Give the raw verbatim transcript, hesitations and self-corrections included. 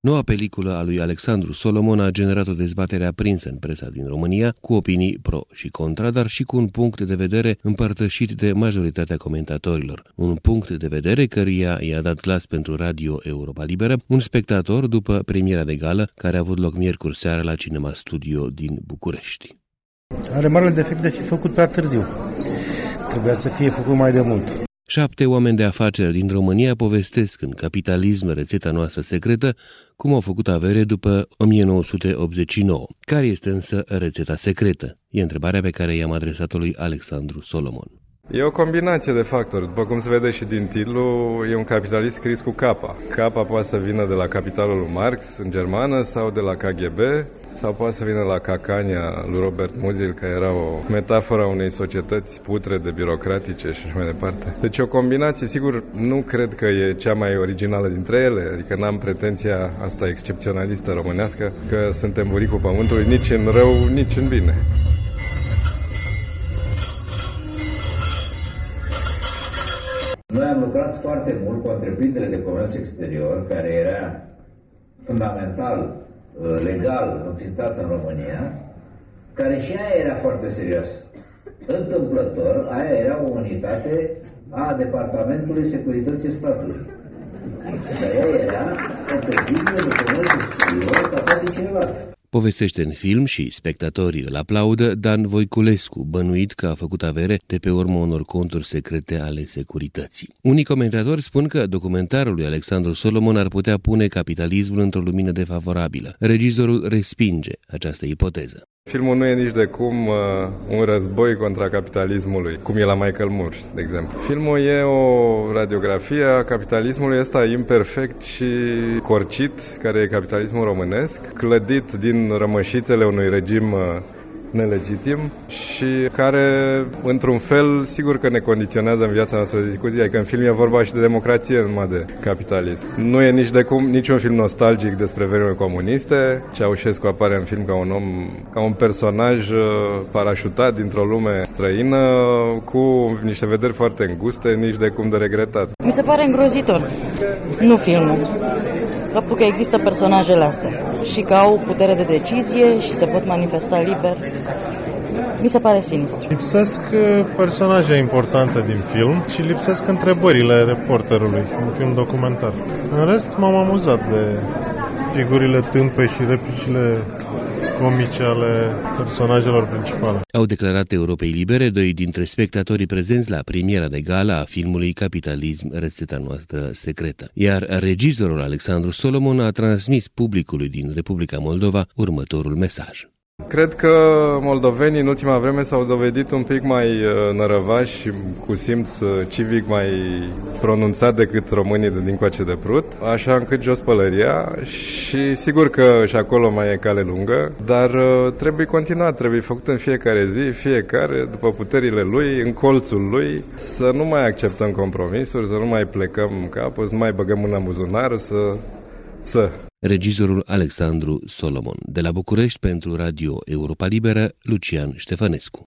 Noua peliculă a lui Alexandru Solomon a generat o dezbatere aprinsă în presa din România, cu opinii pro și contra, dar și cu un punct de vedere împărtășit de majoritatea comentatorilor. Un punct de vedere căruia i-a dat glas pentru Radio Europa Liberă un spectator după premiera de gală care a avut loc miercuri seara la Cinema Studio din București. Are marele defect de a fi făcut prea târziu. Trebuia să fie făcut mai de mult. Șapte oameni de afaceri din România povestesc în Capitalism, rețeta noastră secretă, cum au făcut avere după o mie nouă sute optzeci și nouă. Care este însă rețeta secretă? E întrebarea pe care i-am adresat-o lui Alexandru Solomon. E o combinație de factori. După cum se vede și din titlu, e un capitalist scris cu capa. Capa poate să vină de la Capitalul lui Marx în germană sau de la K G B, sau poate să vină la Cacania lui Robert Musil, care era o metaforă a unei societăți putrede, birocratice și așa mai departe. Deci o combinație, sigur, nu cred că e cea mai originală dintre ele, adică n-am pretenția asta excepționalistă românească că suntem buricul pământului nici în rău, nici în bine. Noi am lucrat foarte mult cu o întreprindere de comerț exterior care era fundamental, legal, înființată în România, care și aia era foarte serioasă. Întâmplător, aia era o unitate a Departamentului Securității Statului. Și aia era o întreprindere de comerț exterior ca toate celelalte. Povestește în film și spectatorii îl aplaudă Dan Voiculescu, bănuit că a făcut avere de pe urmă unor conturi secrete ale securității. Unii comentatori spun că documentarul lui Alexandru Solomon ar putea pune capitalismul într-o lumină defavorabilă. Regizorul respinge această ipoteză. Filmul nu e nici de cum uh, un război contra capitalismului, cum e la Michael Moore, de exemplu. Filmul e o radiografie a capitalismului ăsta imperfect și corcit, care e capitalismul românesc, clădit din rămășițele unui regim uh, nelegitim și care, într-un fel, sigur că ne condiționează în viața noastră de zi cu zi. Adică în film e vorba și de democrație, numai de capitalism. Nu e nici de cum, niciun film nostalgic despre vremurile comuniste. Ceaușescu apare în film ca un om, ca un personaj parașutat dintr-o lume străină, cu niște vederi foarte înguste, nici de cum de regretat. Mi se pare îngrozitor, nu filmul. Faptul că există personajele astea și că au putere de decizie și se pot manifesta liber, mi se pare sinistru. Lipsesc personaje importante din film și lipsesc întrebările reporterului, un film documentar. În rest, m-am amuzat de figurile tâmpe și replicile comice ale personajelor principale. Au declarat Europei Libere doi dintre spectatorii prezenți la premiera de gală a filmului Capitalism, rețeta noastră secretă. Iar regizorul Alexandru Solomon a transmis publicului din Republica Moldova următorul mesaj. Cred că moldovenii în ultima vreme s-au dovedit un pic mai nărăvași și cu simț civic mai pronunțat decât românii de dincoace de Prut, așa încât jos pălăria și sigur că și acolo mai e cale lungă, dar trebuie continuat, trebuie făcut în fiecare zi, fiecare după puterile lui, în colțul lui, să nu mai acceptăm compromisuri, să nu mai plecăm capul, să nu mai băgăm mâna în buzunar, să... să... Regizorul Alexandru Solomon. De la București pentru Radio Europa Liberă, Lucian Ștefănescu.